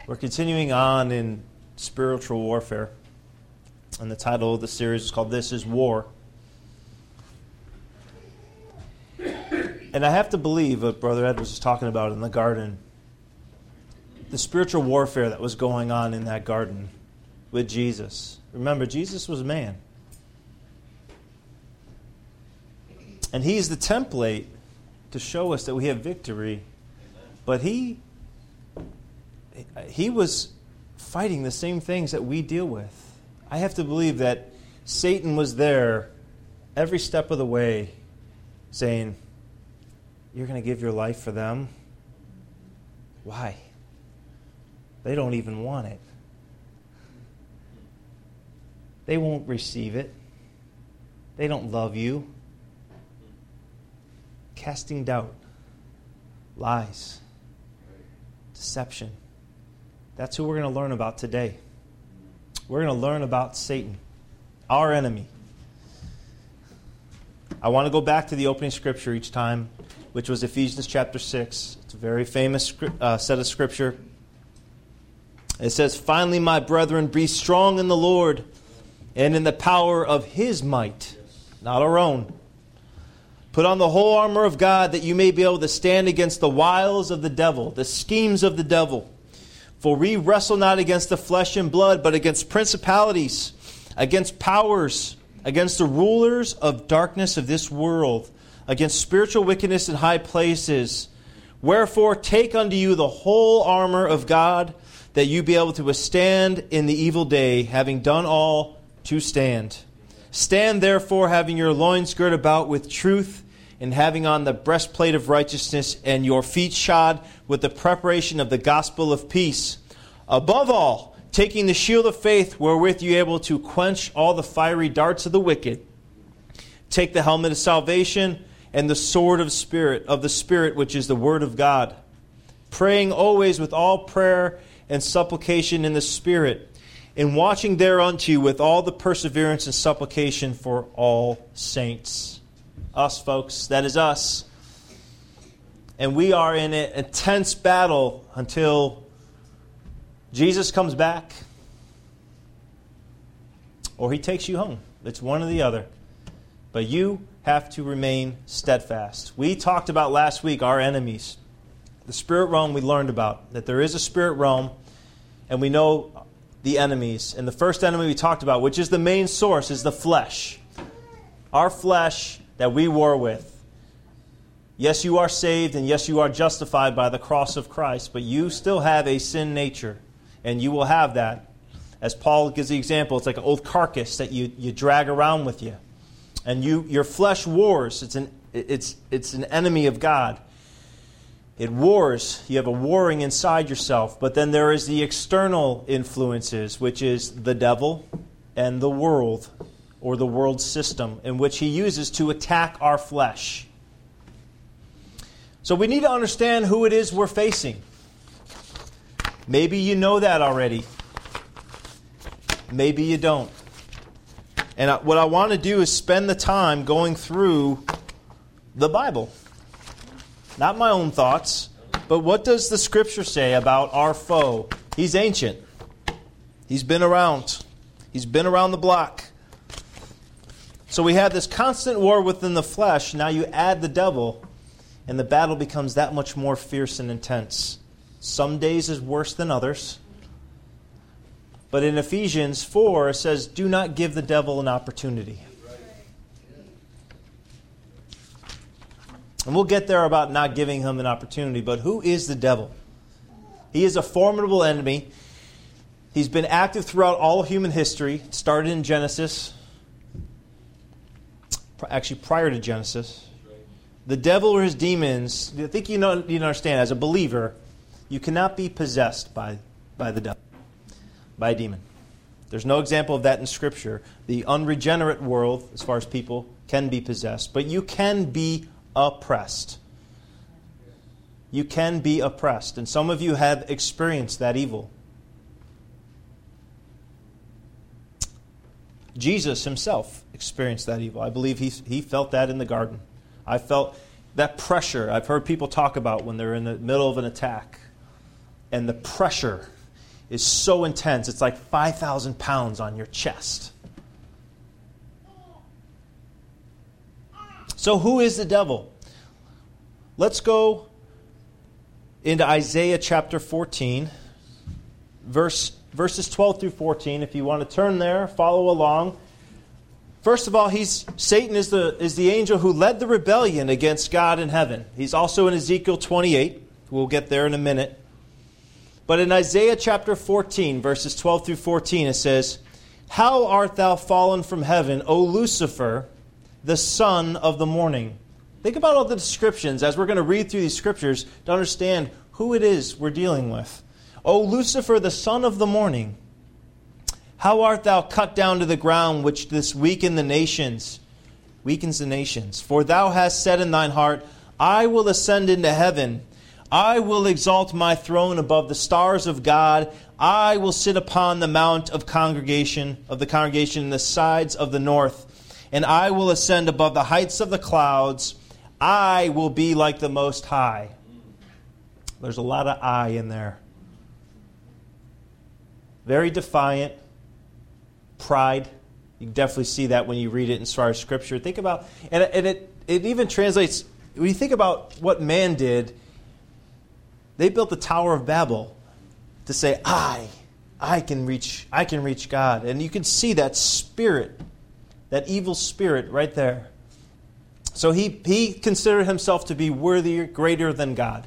We're continuing on in spiritual warfare, and the title of the series is called This is War. And I have to believe what Brother Ed was just talking about in the garden, the spiritual warfare that was going on in that garden with Jesus. Remember, Jesus was man. And He's the template to show us that we have victory. But He was fighting the same things that we deal with. I have to believe that Satan was there every step of the way saying, "You're going to give your life for them? Why? They don't even want it. They won't receive it. They don't love you." Casting doubt, lies, deception. That's who we're going to learn about today. We're going to learn about Satan, our enemy. I want to go back to the opening scripture each time, which was Ephesians chapter 6. It's a very famous set of scripture. It says, "Finally, my brethren, be strong in the Lord and in the power of His might," not our own. "Put on the whole armor of God, that you may be able to stand against the wiles of the devil," the schemes of the devil. "For we wrestle not against the flesh and blood, but against principalities, against powers, against the rulers of darkness of this world, against spiritual wickedness in high places. Wherefore take unto you the whole armor of God, that you be able to withstand in the evil day, having done all to stand. Stand therefore, having your loins girt about with truth, and having on the breastplate of righteousness, and your feet shod with the preparation of the gospel of peace. Above all, taking the shield of faith, wherewith you are able to quench all the fiery darts of the wicked. Take the helmet of salvation and the sword of the Spirit, which is the word of God. Praying always with all prayer and supplication in the Spirit, and watching thereunto with all the perseverance and supplication for all saints." Us, folks. That is us. And we are in an intense battle until Jesus comes back or He takes you home. It's one or the other. But you have to remain steadfast. We talked about last week our enemies. The spirit realm we learned about, that there is a spirit realm, and we know the enemies. And the first enemy we talked about, which is the main source, is the flesh. Our flesh that we war with. Yes, you are saved, and yes, you are justified by the cross of Christ, but you still have a sin nature, and you will have that. As Paul gives the example, it's like an old carcass that you drag around with you. And your flesh wars. It's an enemy of God. It wars. You have a warring inside yourself. But then there is the external influences, which is the devil and the world, or the world system, in which he uses to attack our flesh. So we need to understand who it is we're facing. Maybe you know that already. Maybe you don't. And what I want to do is spend the time going through the Bible. Not my own thoughts, but what does the Scripture say about our foe? He's ancient. He's been around. He's been around the block. So we have this constant war within the flesh. Now you add the devil, and the battle becomes that much more fierce and intense. Some days is worse than others. But in Ephesians 4, it says, "Do not give the devil an opportunity." And we'll get there about not giving him an opportunity. But who is the devil? He is a formidable enemy. He's been active throughout all of human history. It started in Genesis. Actually, prior to Genesis. The devil or his demons, I think you understand, as a believer, you cannot be possessed by the devil, by a demon. There's no example of that in Scripture. The unregenerate world, as far as people, can be possessed. But you can be oppressed. You can be oppressed. And some of you have experienced that evil. Jesus himself experienced that evil. I believe he felt that in the garden. I felt that pressure I've heard people talk about when they're in the middle of an attack. And the pressure. is so intense. It's like 5,000 pounds on your chest. So who is the devil? Let's go into Isaiah chapter 14, verses 12 through 14. If you want to turn there, follow along. First of all, Satan is the angel who led the rebellion against God in heaven. He's also in Ezekiel 28. We'll get there in a minute. But in Isaiah chapter 14, verses 12 through 14, it says, "How art thou fallen from heaven, O Lucifer, the son of the morning." Think about all the descriptions as we're going to read through these scriptures to understand who it is we're dealing with. "O Lucifer, the son of the morning, how art thou cut down to the ground, which this weakens the nations? For thou hast said in thine heart, I will ascend into heaven. I will exalt my throne above the stars of God. I will sit upon the mount of the congregation in the sides of the north. And I will ascend above the heights of the clouds. I will be like the Most High." There's a lot of "I" in there. Very defiant. Pride. You can definitely see that when you read it as far as Scripture. Think about, and it even translates, when you think about what man did, they built the Tower of Babel to say, I can reach God. And you can see that spirit, that evil spirit right there. So he considered himself to be worthier, greater than God.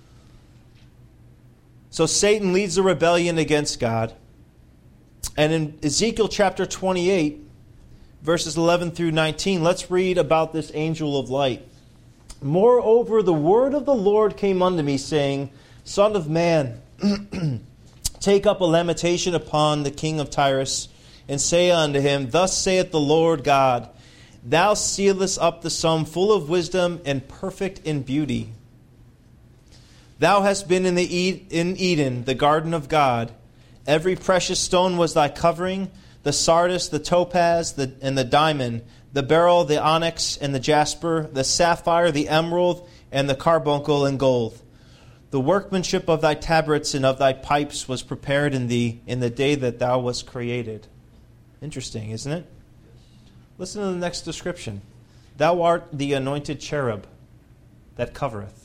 So Satan leads the rebellion against God. And in Ezekiel chapter 28, verses 11 through 19, let's read about this angel of light. "Moreover, the word of the Lord came unto me, saying, Son of man, take up a lamentation upon the king of Tyrus, and say unto him, Thus saith the Lord God, Thou sealest up the sum full of wisdom and perfect in beauty. Thou hast been in Eden, the garden of God. Every precious stone was thy covering, the sardius, the topaz, and the diamond, the beryl, the onyx, and the jasper, the sapphire, the emerald, and the carbuncle, and gold. The workmanship of thy tabrets and of thy pipes was prepared in thee in the day that thou wast created." Interesting, isn't it? Listen to the next description. "Thou art the anointed cherub that covereth."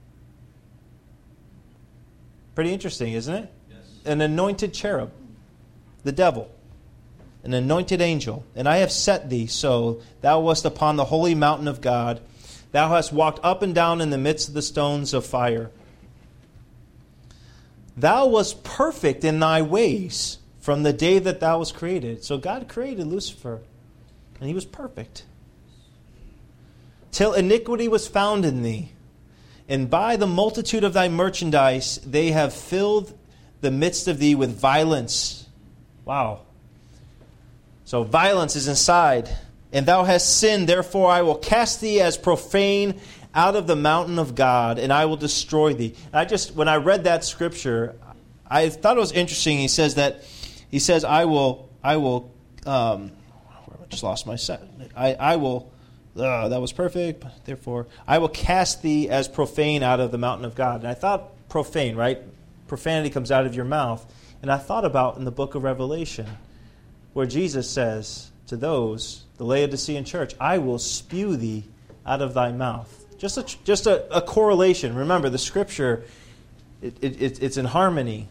Pretty interesting, isn't it? An anointed cherub, the devil, an anointed angel. "And I have set thee so, thou wast upon the holy mountain of God. Thou hast walked up and down in the midst of the stones of fire. Thou wast perfect in thy ways from the day that thou wast created." So God created Lucifer, and he was perfect. "Till iniquity was found in thee, and by the multitude of thy merchandise they have filled the midst of thee with violence." Wow. So violence is inside. "And thou hast sinned, therefore I will cast thee as profane out of the mountain of God, and I will destroy thee." When I read that scripture, I thought it was interesting. He says, I will, I just lost my set. I will, that was perfect, therefore I will cast thee as profane out of the mountain of God. And I thought profane, right? Profanity comes out of your mouth. And I thought about in the book of Revelation, where Jesus says to those, the Laodicean church, "I will spew thee out of thy mouth." Just a correlation. Remember, the scripture, it's in harmony.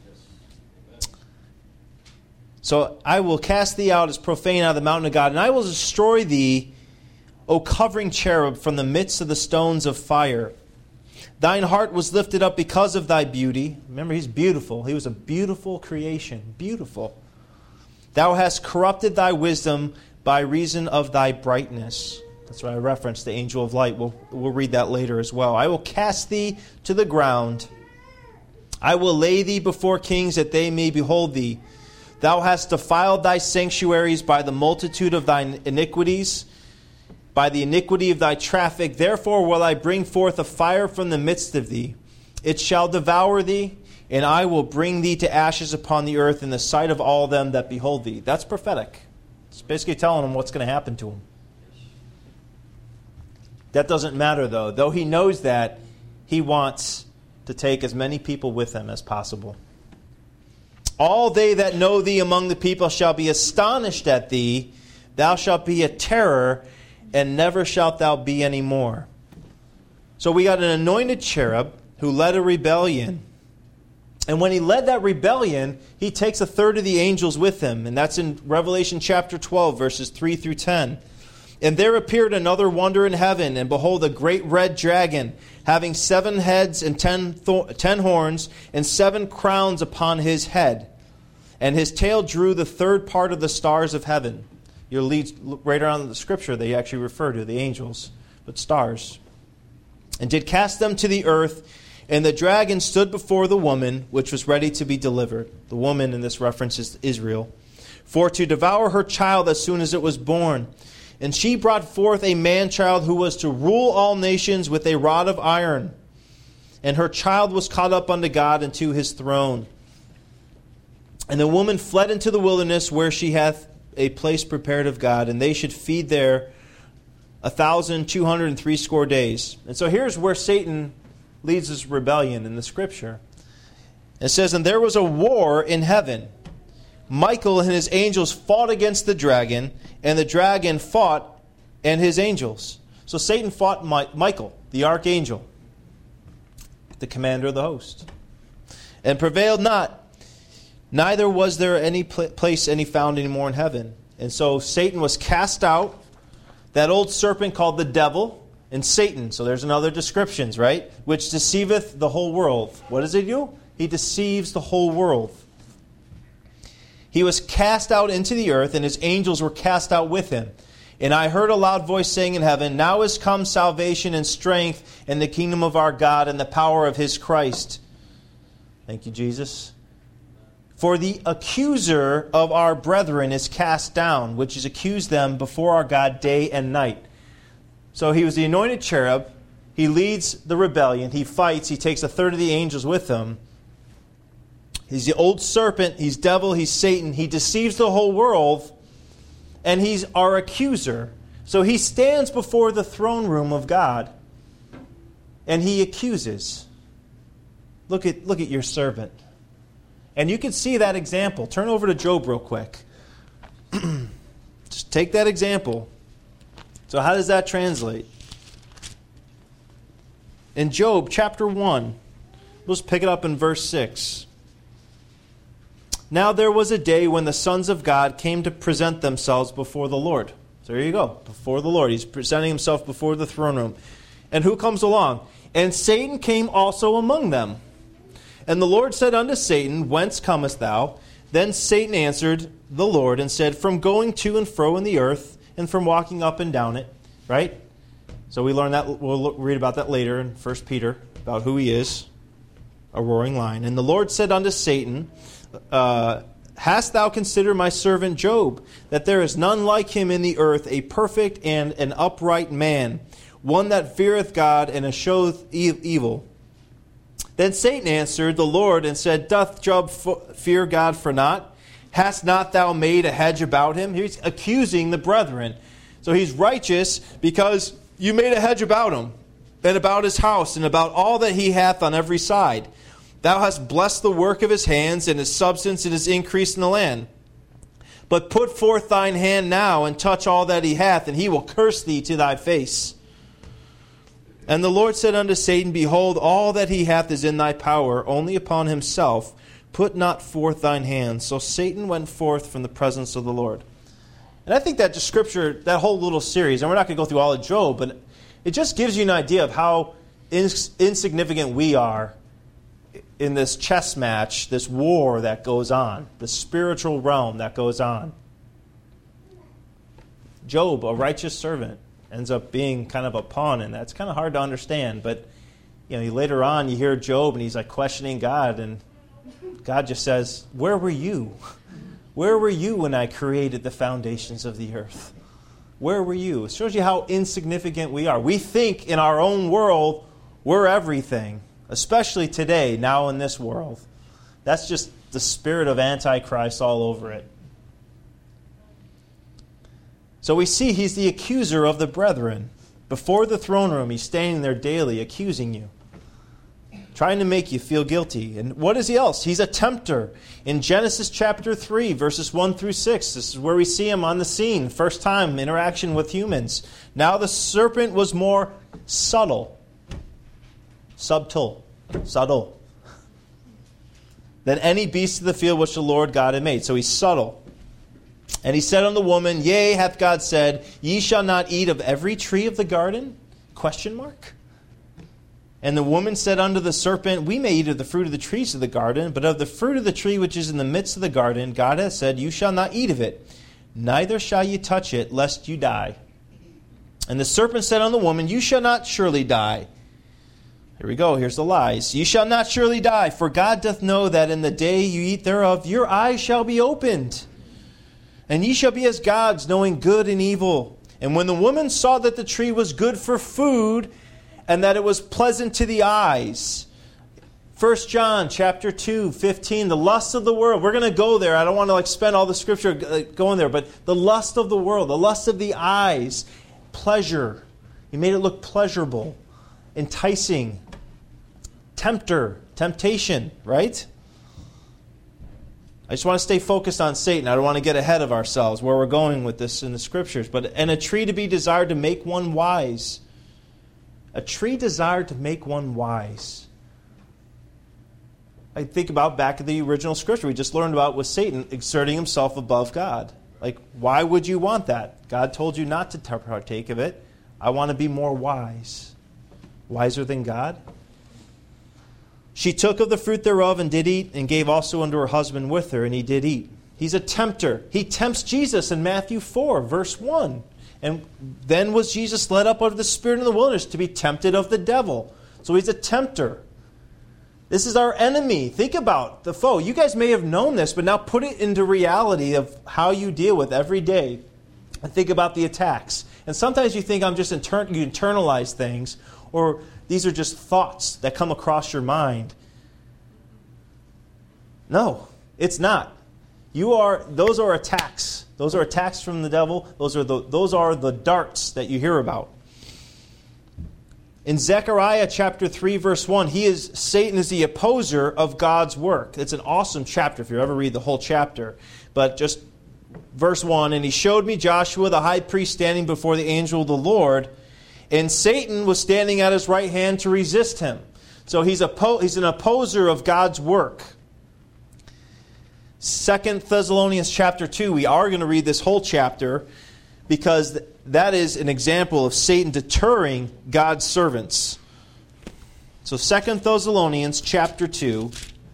So, "I will cast thee out as profane out of the mountain of God, and I will destroy thee, O covering cherub, from the midst of the stones of fire. Thine heart was lifted up because of thy beauty." Remember, he's beautiful. He was a beautiful creation. Beautiful. "Thou hast corrupted thy wisdom by reason of thy brightness." That's why I referenced the angel of light. We'll read that later as well. "I will cast thee to the ground. I will lay thee before kings that they may behold thee. Thou hast defiled thy sanctuaries by the multitude of thine iniquities, by the iniquity of thy traffic. Therefore will I bring forth a fire from the midst of thee. It shall devour thee, and I will bring thee to ashes upon the earth in the sight of all them that behold thee." That's prophetic. It's basically telling them what's going to happen to him. That doesn't matter, though. Though he knows that, he wants to take as many people with him as possible. All they that know thee among the people shall be astonished at thee. Thou shalt be a terror, and never shalt thou be any more. So we got an anointed cherub who led a rebellion. And when he led that rebellion, he takes a third of the angels with him. And that's in Revelation chapter 12, verses 3 through 10. And there appeared another wonder in heaven, and behold, a great red dragon, having 7 heads and 10 horns, and 7 crowns upon his head. And his tail drew the third part of the stars of heaven. You'll read right around in the scripture, they actually refer to the angels, but stars. And did cast them to the earth, and the dragon stood before the woman, which was ready to be delivered. The woman in this reference is Israel. For to devour her child as soon as it was born. And she brought forth a man-child who was to rule all nations with a rod of iron. And her child was caught up unto God and to his throne. And the woman fled into the wilderness, where she hath a place prepared of God, and they should feed there 1,260 days. And so here's where Satan leads his rebellion in the scripture. It says, and there was a war in heaven. Michael and his angels fought against the dragon, and the dragon fought and his angels. So Satan fought Michael, the archangel, the commander of the host, and prevailed not. Neither was there any place any found anymore in heaven. And so Satan was cast out. That old serpent called the devil and Satan. So there's another descriptions, right? Which deceiveth the whole world. What does he do? He deceives the whole world. He was cast out into the earth, and his angels were cast out with him. And I heard a loud voice saying in heaven, now is come salvation and strength and the kingdom of our God and the power of his Christ. Thank you, Jesus. For the accuser of our brethren is cast down, which is accused them before our God day and night. So he was the anointed cherub. He leads the rebellion. He fights. He takes a third of the angels with him. He's the old serpent. He's devil. He's Satan. He deceives the whole world. And he's our accuser. So he stands before the throne room of God. And he accuses. Look at your servant. And you can see that example. Turn over to Job real quick. Just take that example. So how does that translate? In Job chapter 1, let's pick it up in verse 6. Now there was a day when the sons of God came to present themselves before the Lord. So there you go, before the Lord. He's presenting himself before the throne room. And who comes along? And Satan came also among them. And the Lord said unto Satan, whence comest thou? Then Satan answered the Lord and said, from going to and fro in the earth, and from walking up and down it. Right? So we learn that. We'll read about that later in 1 Peter, about who he is, a roaring lion. And the Lord said unto Satan, hast thou considered my servant Job, that there is none like him in the earth, a perfect and an upright man, one that feareth God and escheweth evil? Then Satan answered the Lord and said, doth Job fear God for naught? Hast not thou made a hedge about him? He's accusing the brethren. So he's righteous because you made a hedge about him, and about his house, and about all that he hath on every side. Thou hast blessed the work of his hands, and his substance and his increase in the land. But put forth thine hand now, and touch all that he hath, and he will curse thee to thy face. And the Lord said unto Satan, behold, all that he hath is in thy power, only upon himself. Put not forth thine hand. So Satan went forth from the presence of the Lord. And I think that just scripture, that whole little series, and we're not going to go through all of Job, but it just gives you an idea of how insignificant we are in this chess match, this war that goes on, the spiritual realm that goes on. Job, a righteous servant, ends up being kind of a pawn in that. It's kind of hard to understand, but later on you hear Job and he's like questioning God, and God just says, where were you? Where were you when I created the foundations of the earth? Where were you? It shows you how insignificant we are. We think in our own world we're everything, especially today, now in this world. That's just the spirit of Antichrist all over it. So we see he's the accuser of the brethren. Before the throne room, he's standing there daily accusing you, trying to make you feel guilty. And what is he else? He's a tempter. In Genesis chapter 3, verses 1 through 6, this is where we see him on the scene. First time interaction with humans. Now the serpent was more subtle than any beast of the field which the Lord God had made. So he's subtle. And he said unto the woman, Yea, hath God said, Ye shall not eat of every tree of the garden? ? And the woman said unto the serpent, We may eat of the fruit of the trees of the garden, but of the fruit of the tree which is in the midst of the garden, God hath said, You shall not eat of it, neither shall ye touch it, lest you die. And the serpent said unto the woman, You shall not surely die. Here we go, here's the lies. You shall not surely die, for God doth know that in the day you eat thereof, your eyes shall be opened, and ye shall be as gods, knowing good and evil. And when the woman saw that the tree was good for food, and that it was pleasant to the eyes. 1 John chapter 2, 15, the lust of the world. We're going to go there. I don't want to spend all the scripture going there, but the lust of the world, the lust of the eyes, pleasure. He made it look pleasurable, enticing, temptation, right? I just want to stay focused on Satan. I don't want to get ahead of ourselves where we're going with this in the scriptures. And a tree to be desired to make one wise. A tree desired to make one wise. I think about back in the original scripture we just learned about with Satan exerting himself above God. Why would you want that? God told you not to partake of it. I want to be more wise. Wiser than God? She took of the fruit thereof and did eat, and gave also unto her husband with her, and he did eat. He's a tempter. He tempts Jesus in Matthew 4, verse 1. And then was Jesus led up out of the Spirit in the wilderness to be tempted of the devil. So he's a tempter. This is our enemy. Think about the foe. You guys may have known this, but now put it into reality of how you deal with every day. And think about the attacks. And sometimes you think you internalize things, or these are just thoughts that come across your mind. No, it's not. Those are attacks. Those are attacks from the devil. Those are the darts that you hear about. In Zechariah chapter 3, verse 1, Satan is the opposer of God's work. It's an awesome chapter if you ever read the whole chapter. But just verse 1, And he showed me Joshua the high priest standing before the angel of the Lord, and Satan was standing at his right hand to resist him. So he's an opposer of God's work. 2 Thessalonians chapter 2, we are going to read this whole chapter because that is an example of Satan deterring God's servants. So 2 Thessalonians chapter 2,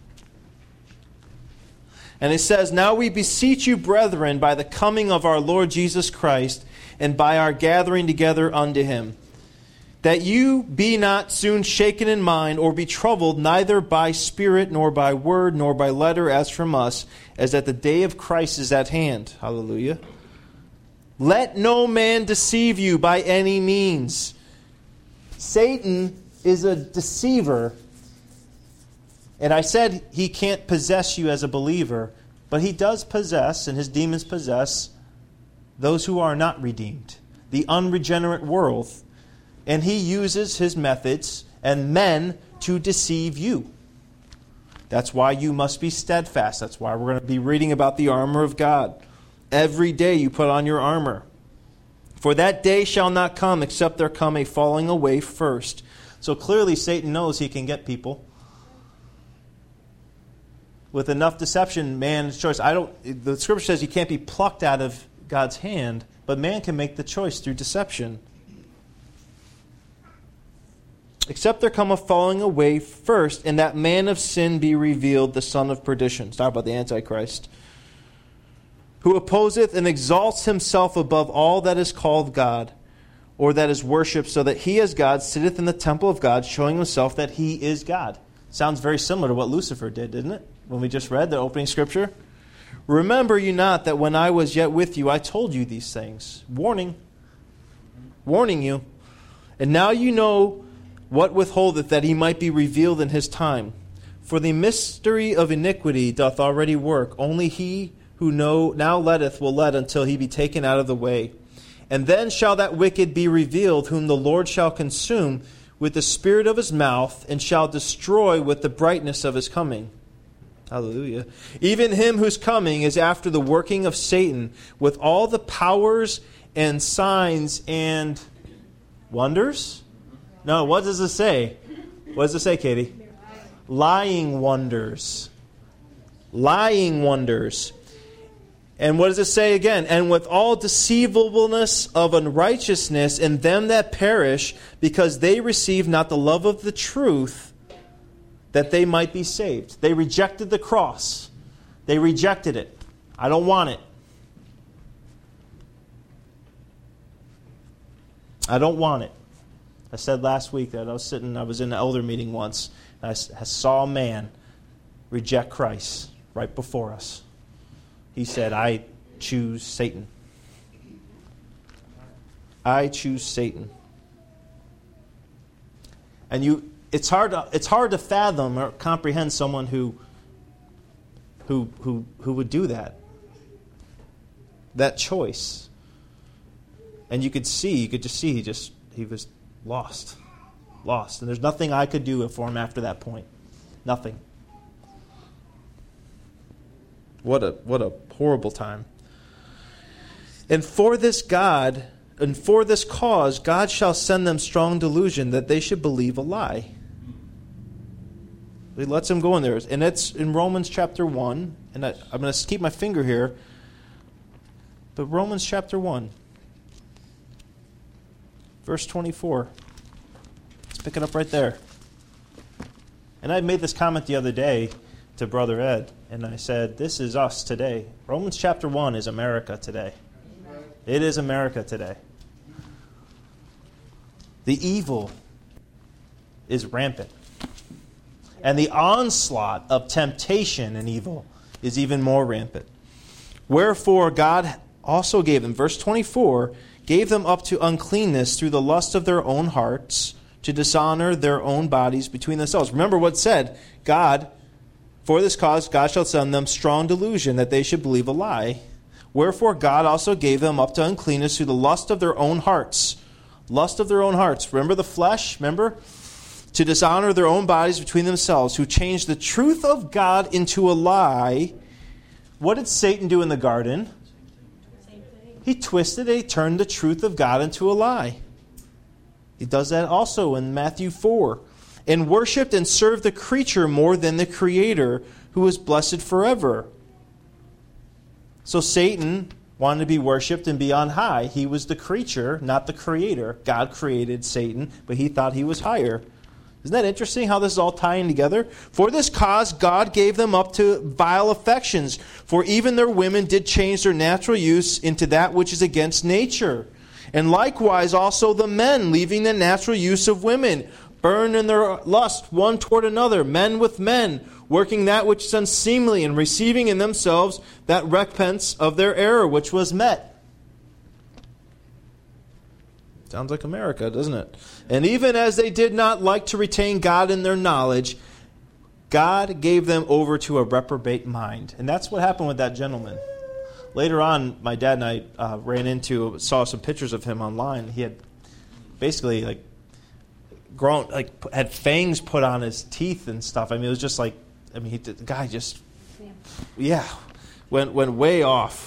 and it says, Now we beseech you, brethren, by the coming of our Lord Jesus Christ, and by our gathering together unto him, that you be not soon shaken in mind, or be troubled, neither by spirit, nor by word, nor by letter, as from us, as that the day of Christ is at hand. Hallelujah. Let no man deceive you by any means. Satan is a deceiver. And I said he can't possess you as a believer, but he does possess, and his demons possess, those who are not redeemed, the unregenerate world. And he uses his methods and men to deceive you. That's why you must be steadfast. That's why we're going to be reading about the armor of God. Every day you put on your armor. For that day shall not come except there come a falling away first. So clearly Satan knows he can get people. With enough deception, man's choice. The scripture says he can't be plucked out of God's hand, but man can make the choice through deception. Except there come a falling away first, and that man of sin be revealed, the son of perdition. Let's talk about the Antichrist. Who opposeth and exalts himself above all that is called God, or that is worshipped, so that he as God sitteth in the temple of God, showing himself that he is God. Sounds very similar to what Lucifer did, didn't it? When we just read the opening scripture. Remember you not that when I was yet with you, I told you these things. Warning you. And now you know what withholdeth, that he might be revealed in his time. For the mystery of iniquity doth already work. Only he who now letteth will let until he be taken out of the way. And then shall that wicked be revealed, whom the Lord shall consume with the spirit of his mouth, and shall destroy with the brightness of his coming. Hallelujah. Even him whose coming is after the working of Satan, with all the powers and signs and wonders? No, what does it say? What does it say, Katie? Lying wonders. Lying wonders. And what does it say again? And with all deceivableness of unrighteousness in them that perish, because they receive not the love of the truth, that they might be saved. They rejected the cross. They rejected it. I don't want it. I don't want it. I said last week that I was in an elder meeting once, and I saw a man reject Christ right before us. He said, I choose Satan. I choose Satan. And it's hard to fathom or comprehend someone who would do that. That choice. And you could just see he was lost. And there's nothing I could do for him after that point. Nothing. What a horrible time. And for this cause, God shall send them strong delusion that they should believe a lie. He lets them go in there. And it's in Romans chapter 1. And I'm going to keep my finger here. But Romans chapter 1. Verse 24. Let's pick it up right there. And I made this comment the other day to Brother Ed. And I said, this is us today. Romans chapter 1 is America today. It is America today. The evil is rampant. And the onslaught of temptation and evil is even more rampant. Wherefore God also gave them, verse 24, gave them up to uncleanness through the lust of their own hearts, to dishonor their own bodies between themselves. Remember what it said, for this cause God shall send them strong delusion that they should believe a lie. Wherefore God also gave them up to uncleanness through the lust of their own hearts. Lust of their own hearts. Remember the flesh? Remember? To dishonor their own bodies between themselves, who changed the truth of God into a lie. What did Satan do in the garden? He twisted it. He turned the truth of God into a lie. He does that also in Matthew 4. And worshipped and served the creature more than the Creator, who is blessed forever. So Satan wanted to be worshipped and be on high. He was the creature, not the Creator. God created Satan, but he thought he was higher. Isn't that interesting how this is all tying together? For this cause God gave them up to vile affections, for even their women did change their natural use into that which is against nature. And likewise also the men, leaving the natural use of women, burn in their lust one toward another, men with men, working that which is unseemly, and receiving in themselves that recompense of their error which was met. Sounds like America, doesn't it? And even as they did not like to retain God in their knowledge, God gave them over to a reprobate mind. And that's what happened with that gentleman. Later on, my dad and I saw some pictures of him online. He had basically grown, had fangs put on his teeth and stuff. I mean, it was just the guy just, went way off.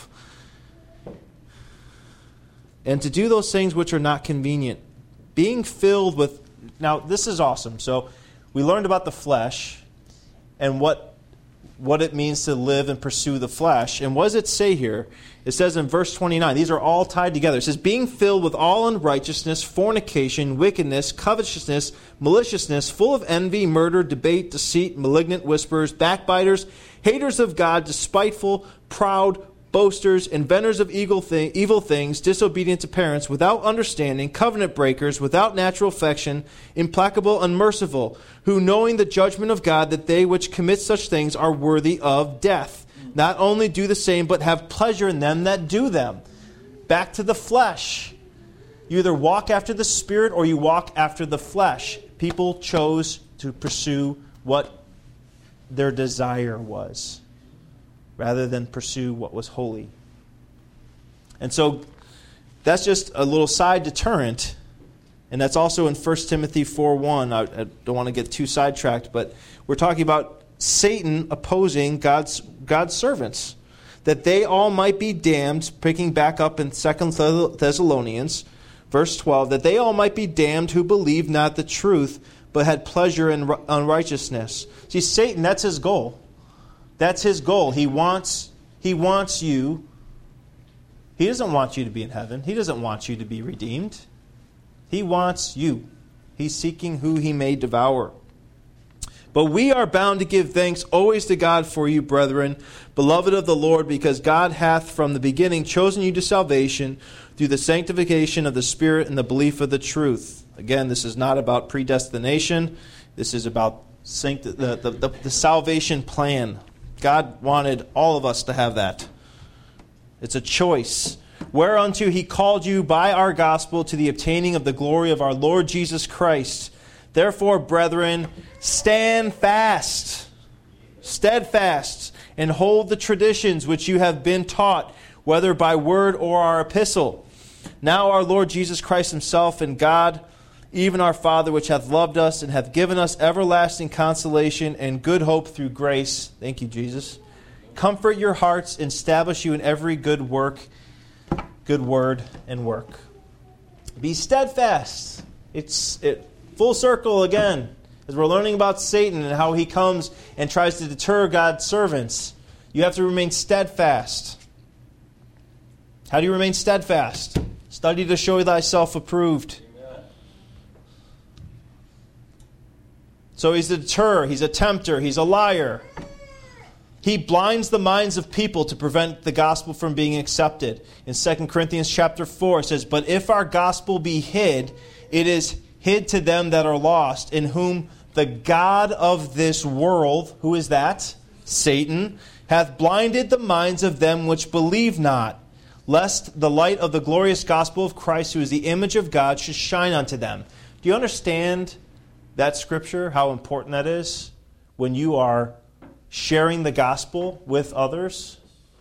And to do those things which are not convenient, being filled with, now this is awesome. So we learned about the flesh and what it means to live and pursue the flesh. And what does it say here? It says in verse 29, these are all tied together. It says, being filled with all unrighteousness, fornication, wickedness, covetousness, maliciousness, full of envy, murder, debate, deceit, malignant whisperers, backbiters, haters of God, despiteful, proud, boasters, inventors of evil things, disobedient to parents, without understanding, covenant breakers, without natural affection, implacable, unmerciful, who knowing the judgment of God, that they which commit such things are worthy of death. Not only do the same, but have pleasure in them that do them. Back to the flesh. You either walk after the Spirit or you walk after the flesh. People chose to pursue what their desire was, rather than pursue what was holy. And so that's just a little side deterrent And that's also in 1 Timothy 4:1. I don't want to get too sidetracked, but we're talking about Satan opposing God's servants, that they all might be damned, picking back up in 2 Thessalonians, verse 12, that they all might be damned who believe not the truth, but had pleasure in unrighteousness. See, Satan, that's his goal. That's his goal. He wants you. He doesn't want you to be in heaven. He doesn't want you to be redeemed. He wants you. He's seeking who he may devour. But we are bound to give thanks always to God for you, brethren, beloved of the Lord, because God hath from the beginning chosen you to salvation through the sanctification of the Spirit and the belief of the truth. Again, this is not about predestination. This is about the salvation plan. God wanted all of us to have that. It's a choice. Whereunto he called you by our gospel to the obtaining of the glory of our Lord Jesus Christ. Therefore, brethren, stand fast, steadfast, and hold the traditions which you have been taught, whether by word or our epistle. Now our Lord Jesus Christ himself and God, even our Father, which hath loved us and hath given us everlasting consolation and good hope through grace. Thank you, Jesus. Comfort your hearts and establish you in every good work, good word, and work. Be steadfast. It's full circle again, as we're learning about Satan and how he comes and tries to deter God's servants. You have to remain steadfast. How do you remain steadfast? Study to show thyself approved. Amen. So he's a deterrer, he's a tempter, he's a liar. He blinds the minds of people to prevent the gospel from being accepted. In 2 Corinthians chapter 4 it says, "But if our gospel be hid, it is hid to them that are lost, in whom the God of this world," who is that? Satan, "hath blinded the minds of them which believe not, lest the light of the glorious gospel of Christ, who is the image of God, should shine unto them." Do you understand that scripture, how important that is when you are sharing the gospel with others?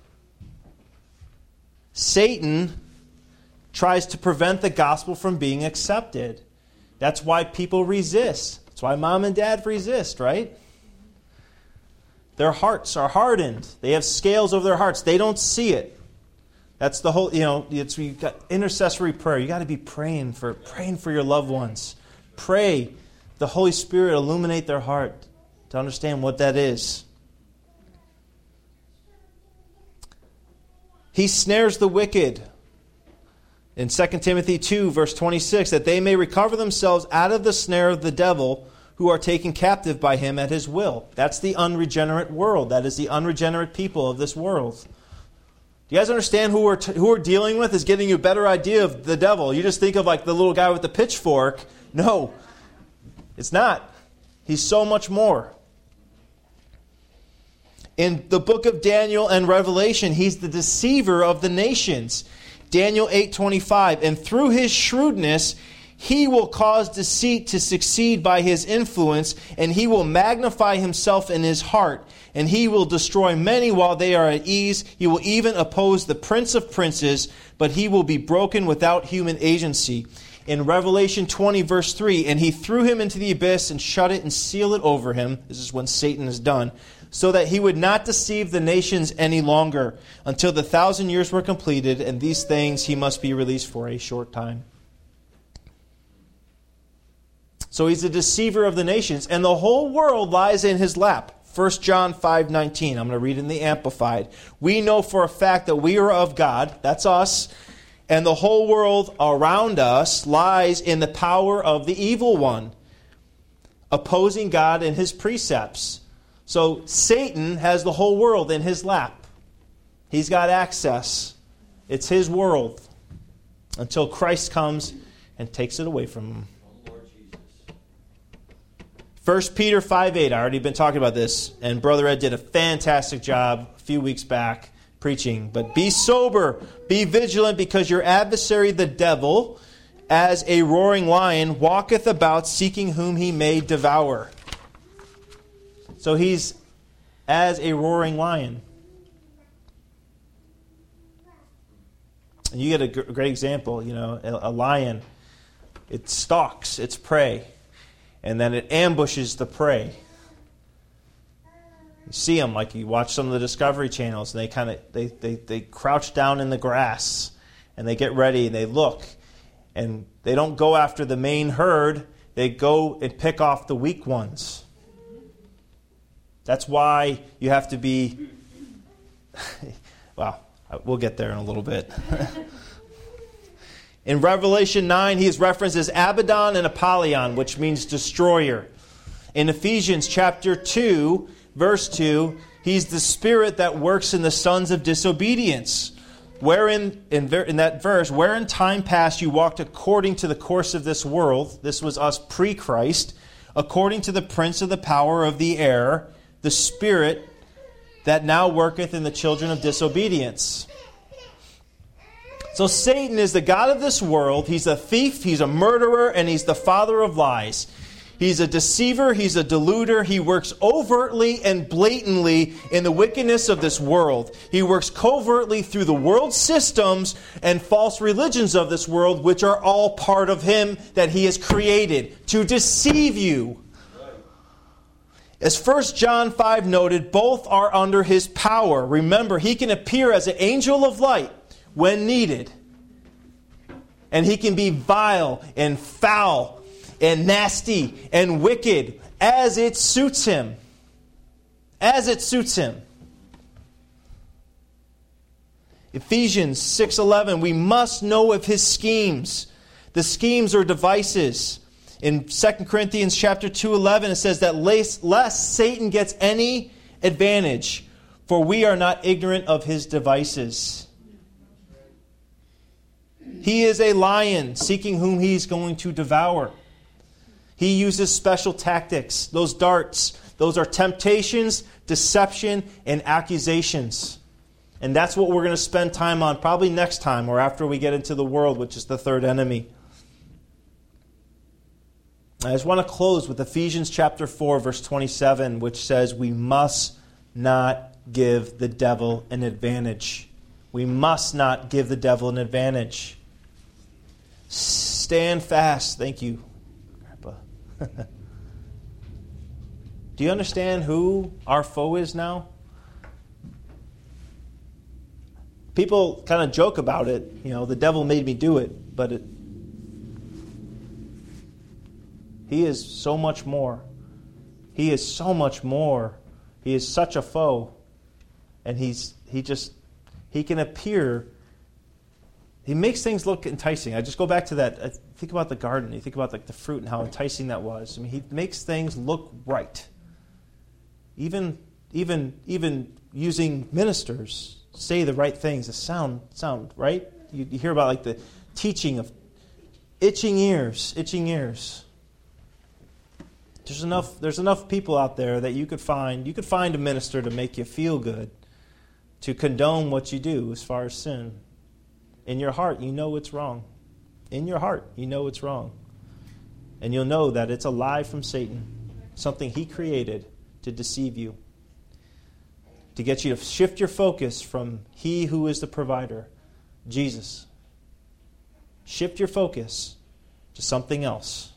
Satan tries to prevent the gospel from being accepted. That's why people resist. That's why mom and dad resist, right? Their hearts are hardened. They have scales over their hearts. They don't see it. That's the whole, you've got intercessory prayer. You got to be praying for your loved ones. Pray the Holy Spirit illuminate their heart to understand what that is. He snares the wicked. In 2 Timothy 2, verse 26, that they may recover themselves out of the snare of the devil, who are taken captive by him at his will. That's the unregenerate world. That is the unregenerate people of this world. Do you guys understand who we're dealing with is getting you a better idea of the devil? You just think of like the little guy with the pitchfork. No, it's not. He's so much more. In the book of Daniel and Revelation, he's the deceiver of the nations. Daniel 8:25, "And through his shrewdness he will cause deceit to succeed by his influence, and he will magnify himself in his heart, and he will destroy many while they are at ease. He will even oppose the prince of princes, but he will be broken without human agency." In Revelation 20, verse 3, "And he threw him into the abyss and shut it and sealed it over him." This is when Satan is done. "So that he would not deceive the nations any longer, until the 1,000 years were completed, and these things he must be released for a short time." So he's a deceiver of the nations, and the whole world lies in his lap. 1 John 5:19. I'm going to read in the Amplified. "We know for a fact that we are of God," that's us, "and the whole world around us lies in the power of the evil one, opposing God and his precepts." So Satan has the whole world in his lap. He's got access. It's his world until Christ comes and takes it away from him. 1 Peter 5:8. I already been talking about this, and Brother Ed did a fantastic job a few weeks back preaching. "But be sober, be vigilant, because your adversary the devil, as a roaring lion, walketh about seeking whom he may devour." So he's as a roaring lion. And you get a great example, a lion. it stalks its prey, and then it ambushes the prey. You see them, like you watch some of the Discovery channels, and they crouch down in the grass, and they get ready, and they look, and they don't go after the main herd. They go and pick off the weak ones. That's why you have to be... Well, we'll get there in a little bit. In Revelation 9, he is referenced as Abaddon and Apollyon, which means destroyer. In Ephesians chapter 2, verse 2, he's the spirit that works in the sons of disobedience. Wherein, in that verse, where in time past you walked according to the course of this world, this was us pre-Christ, according to the prince of the power of the air, the spirit that now worketh in the children of disobedience. So Satan is the god of this world. He's a thief, he's a murderer, and he's the father of lies. He's a deceiver, he's a deluder. He works overtly and blatantly in the wickedness of this world. He works covertly through the world systems and false religions of this world, which are all part of him that he has created to deceive you. As 1 John 5 noted, both are under his power. Remember, he can appear as an angel of light when needed. And he can be vile and foul and nasty and wicked as it suits him. As it suits him. Ephesians 6:11, we must know of his schemes. The schemes or devices. In 2 Corinthians chapter 2:11, it says that lest Satan gets any advantage, for we are not ignorant of his devices. He is a lion, seeking whom he is going to devour. He uses special tactics. Those darts, those are temptations, deception, and accusations. And that's what we're going to spend time on probably next time or after we get into the world, which is the third enemy. I just want to close with Ephesians chapter 4, verse 27, which says we must not give the devil an advantage. We must not give the devil an advantage. Stand fast. Thank you, Grandpa. Do you understand who our foe is now? People kind of joke about it. You know, the devil made me do it, but he is so much more. He is so much more. He is such a foe. And he can appear. He makes things look enticing. I just go back to that. I think about the garden. You think about the fruit and how enticing that was. I mean, he makes things look right. Even using ministers say the right things, that sound right. You hear about like the teaching of itching ears. There's enough people out there that you could find a minister to make you feel good, to condone what you do as far as sin. In your heart, you know it's wrong. In your heart, you know it's wrong. And you'll know that it's a lie from Satan, something he created to deceive you, to get you to shift your focus from he who is the provider, Jesus. Shift your focus to something else.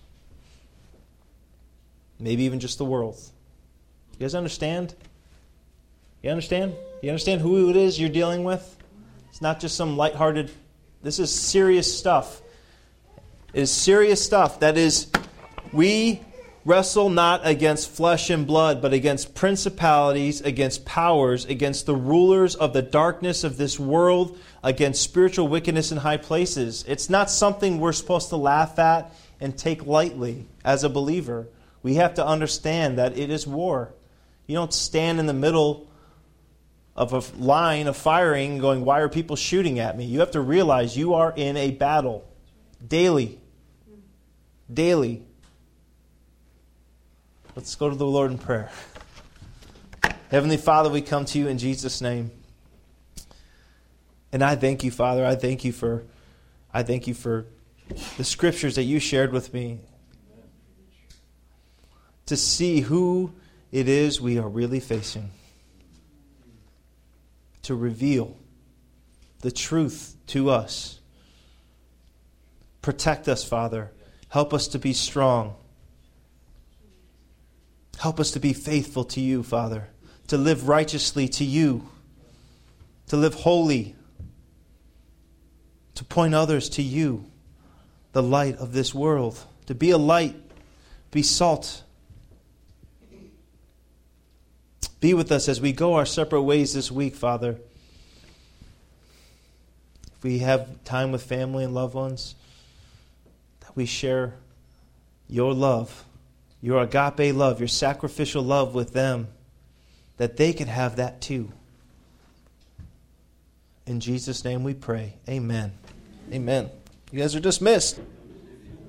Maybe even just the world. You guys understand? You understand? You understand who it is you're dealing with? It's not just some lighthearted... This is serious stuff. It is serious stuff. That is, we wrestle not against flesh and blood, but against principalities, against powers, against the rulers of the darkness of this world, against spiritual wickedness in high places. It's not something we're supposed to laugh at and take lightly as a believer. We have to understand that it is war. You don't stand in the middle of a line of firing going, why are people shooting at me? You have to realize you are in a battle. Daily. Let's go to the Lord in prayer. Heavenly Father, we come to you in Jesus' name. And I thank you, Father. I thank you for the scriptures that you shared with me. To see who it is we are really facing. To reveal the truth to us. Protect us, Father. Help us to be strong. Help us to be faithful to you, Father, to live righteously to you, to live holy, to point others to you, the light of this world, to be a light, be salt. Be with us as we go our separate ways this week, Father. If we have time with family and loved ones, that we share your love, your agape love, your sacrificial love with them, that they can have that too. In Jesus' name we pray. Amen. Amen. You guys are dismissed.